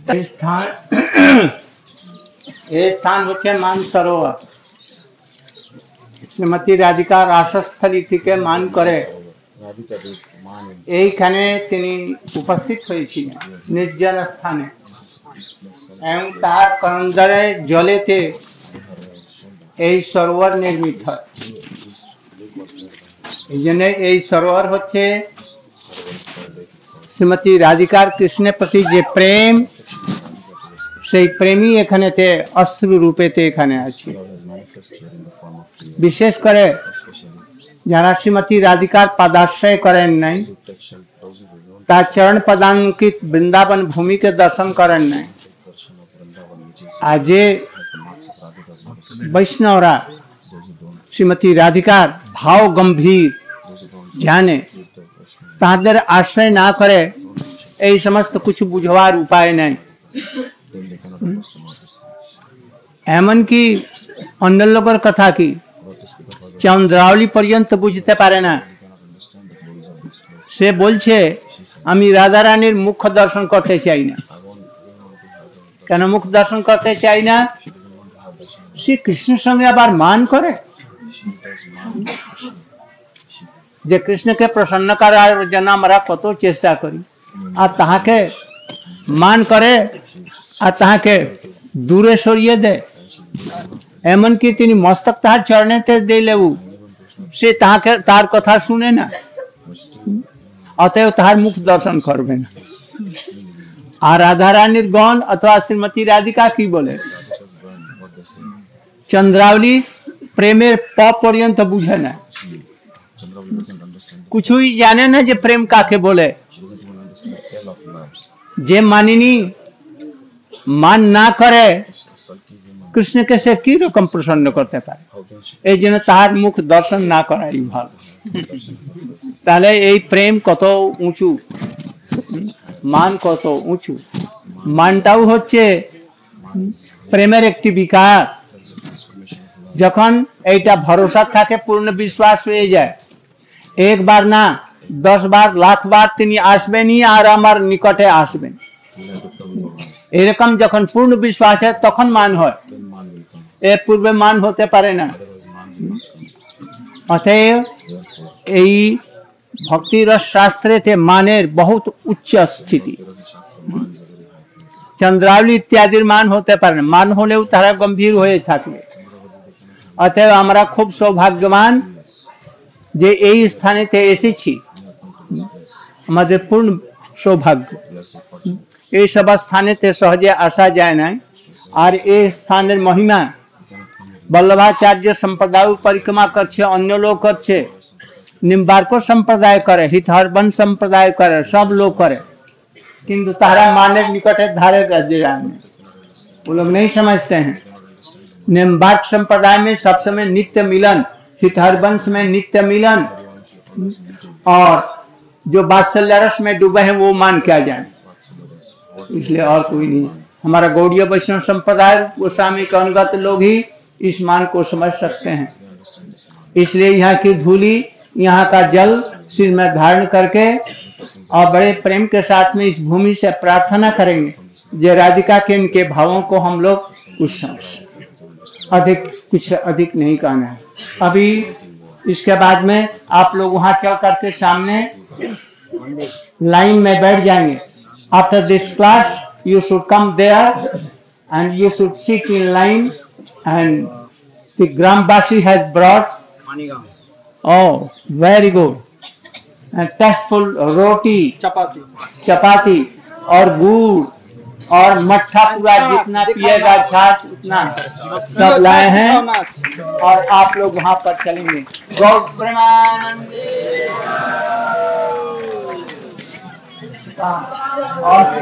ये स्थान হচ্ছে মানসরোবর। শ্রীমতী রাধিকা রাসস্থলী থেকে মান করে এইখানে তিনি উপস্থিত হয়েছিলেন নির্জন স্থানে এবং তার কন্দরে জলেতে এই সরোবর নির্মিত হয়। এই জন্য এই সরোবর হচ্ছে শ্রীমতী রাধিকার কৃষ্ণের প্রতি যে প্রেম, সেই প্রেমই এখানেতে অশ্রু রূপেতে এখানে আছে। বিশেষ করে যারা শ্রীমতী রাধিকার পদাশ্রয় করেন নাই, তার চরণ পদাঙ্কিত বৃন্দাবন ভূমিকে দর্শন করেন নাই, আর যে বৈষ্ণবরা শ্রীমতী রাধিকার ভাव गंभीर জানে, তাদের আশ্রয় না করে এই সমস্ত কিছু বুঝবার উপায় নাই। এমনকি অন্য লোকের কথা কি চন্দ্রাবলী পর্যন্ত বুঝতে পারে না। সে বলছে আমি রাধা রানীর মুখ দর্শন করতে চাই না। কেন মুখ দর্শন করতে চাই না? শ্রী কৃষ্ণের সঙ্গে আবার মান করে যে কৃষ্ণকে প্রসন্ন করার জন্য আমরা কত চেষ্টা করি, আর তাহাকে মান করে আর তাহাকে দূরে সরিয়ে দেয়। এমনকি তিনি মস্তক তাহার চরণেতে দিলেও সে তাহাকে তার কথা শুনে না, অতএব তাহার মুখ দর্শন করবে না। আর রাধা রানীর গণ অথবা শ্রীমতী রাধিকা কি বলে, চন্দ্রাবলী প্রেমের প পর্যন্ত বুঝে না, কিছুই জানে না যে প্রেম কাকে বলে। যে মানিনি মান না করে কৃষ্ণকে সে কি রকম প্রসন্ন করতে পারে? এই জন্য তাহার মুখ দর্শন না করাই ভালো। তাহলে এই প্রেম কত উঁচু, মান কত উঁচু। মানটাও হচ্ছে প্রেমের একটি বিকার। যখন এইটা ভরসা থাকে, পূর্ণ বিশ্বাস হয়ে যায়, একবার না 10 বার লাখ বার তিনি আসবেনই আর আমার নিকটে আসবেন, এরকম যখন পূর্ণ বিশ্বাস হয় তখন মান হয়, এর পূর্বে মান হতে পারে না। অতএব এই ভক্তিরস শাস্ত্রেতে মানের বহুত উচ্চ স্থিতি। চন্দ্রাবলী ইত্যাদির মান হতে পারে না, মান হলেও তারা গম্ভীর হয়ে থাকবে। অতএব আমরা খুব সৌভাগ্যবান যে এই স্থানেতে এসেছি, আমাদের পূর্ণ সৌভাগ্য। এই সব স্থানেতে সহজে আসা যায় না। আর এই স্থানের মহিমা বল্লভাচার্য সম্প্রদায় পরিক্রমা করছে, অন্য লোক করছে, निम्बार्क संप्रदाय करे, हितहरबन संप्रदाय करे, सब लोग करे, किंतु तारा माने निकटे धारे राज्य में वो लोग नहीं समझते हैं। निम्बार्क संप्रदाय में सब समय नित्य मिलन, हितहरबंश में नित्य मिलन, और जो वात्सल्य रस में डूबे हैं वो मान क्या जाने, इसलिए और कोई नहीं। हमारा गौड़ीय वैष्णव संप्रदाय गोस्वामी के अनुगत लोग ही इस मान को समझ सकते हैं। इसलिए यहाँ की धूली, यहाँ का जल सिर में धारण करके और बड़े प्रेम के साथ में इस भूमि से प्रार्थना करेंगे जे राधिका के इनके भावों को हम लोग कुछ अधिक नहीं कहना है। अभी इसके बाद में आप लोग वहाँ चल करके सामने लाइन में बैठ जाएंगे। After this class you should come there and you should sit in line, and the Grambasi has brought oh very good and tasteful roti, chapati और गुड़ और मट्ठा, पूरा जितना पिएगा छाछ उतना सब लाए हैं, और आप लोग वहाँ पर चलेंगे। गौ प्रेमानंद।